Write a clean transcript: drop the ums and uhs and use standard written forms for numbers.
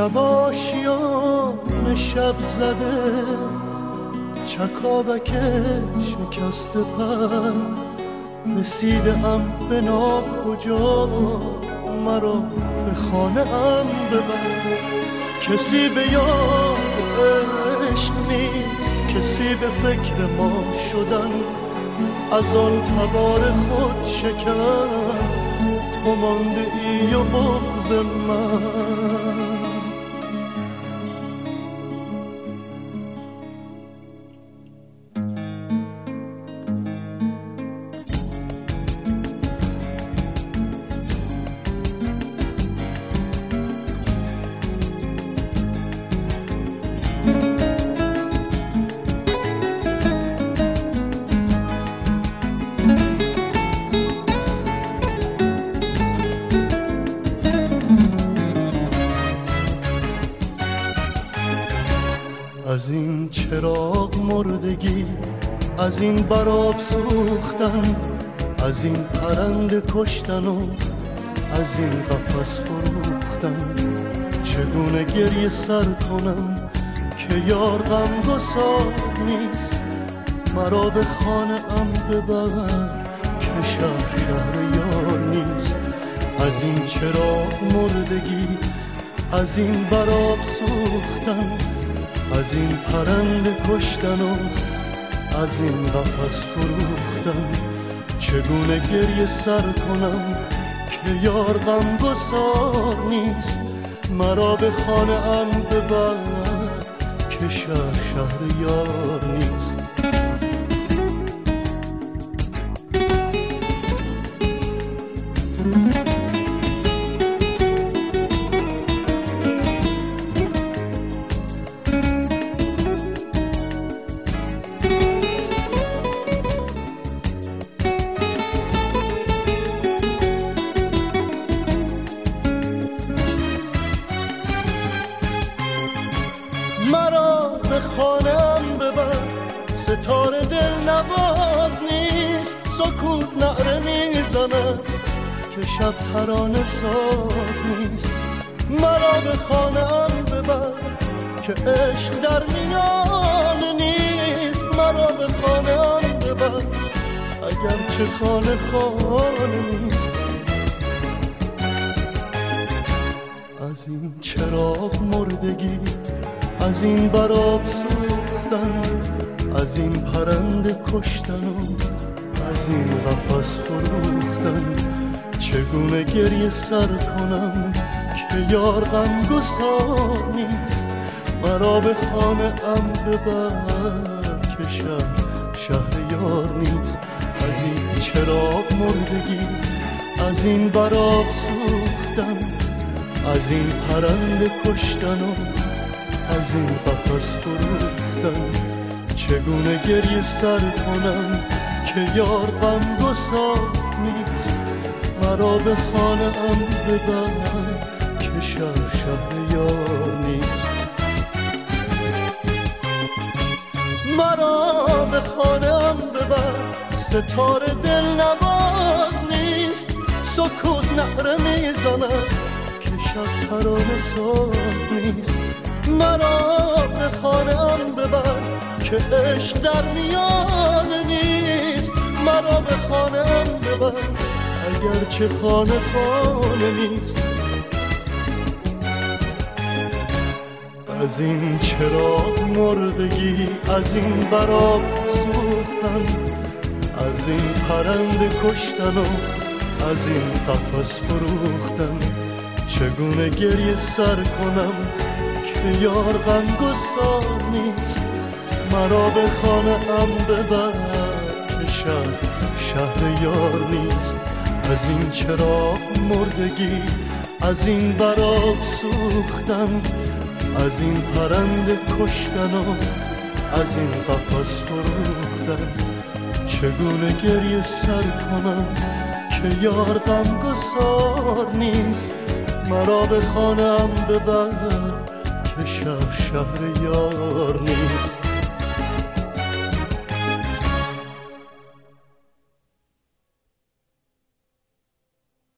شب آشیان شب زده، چکاوک شکست پر، رسیدم به ناکجا، مرا به خانه ام ببر. کسی به یاد عشق نیست، کسی به فکر ما شدن، از آن تبار خود شکن تو مانده ای و بغض من. از این چراغ مردگی، از این براب سوختن، از این پرنده کشتن و از این قفس فروختن، چگونه گریه سر کنم که یار غمگسار نیست، مرا به خانه ام ببر که شهر یار نیست. از این چراغ مردگی، از این براب سوختن، از این پرنده کشتن و از این قفس فروختن، چگونه گریه سر کنم که یار غمگسار نیست، مرا به خانه ام ببر که شهر یار نیست. مرا به خانه‌ام ببر، ستاره دل نواز نیست، سکوت نعره میزند که شب ترانه ساز نیست. مرا به خانه‌ام ببر که عشق در میان نیست، مرا به خانه‌ام ببر اگر چه خانه نیست. از این چراغ مردگی، از این براب سوختن، از این پرنده کشتن و از این قفس فروختن، چگونه گریه سر کنم که یار غمگسار نیست، مرا به خانه ام ببر که شهر یار نیست. از این چراغ مردگی، از این براب سوختن، از این پرنده کشتن و از این قفس فروختن، چگونه گریه سر کنم که یار غمگسار نیست، مرا به خانه ام ببر که شهر یار نیست. مرا به خانه ام ببر، ستاره دل نواز نیست، سکوت نعره میزند که شب ترانه ساز نیست. مرا به خانه ام ببر که عشق در میان نیست، مرا به خانه ام ببر اگر چه خانه نیست. از این چراغ مردگی، از این براب سوختن، از این پرنده کشتن و از این قفس فروختن، چگونه گریه سر کنم که یار غمگسار نیست، مرا به خانه ام ببر که شهر یار نیست. از این چراغ مردگی، از این براب سوختن، از این پرنده کشتن و از این قفس فروختن، چگونه گریه سر کنم که یار غمگسار نیست، مرا به خانه ام ببر که شهر یار نیست.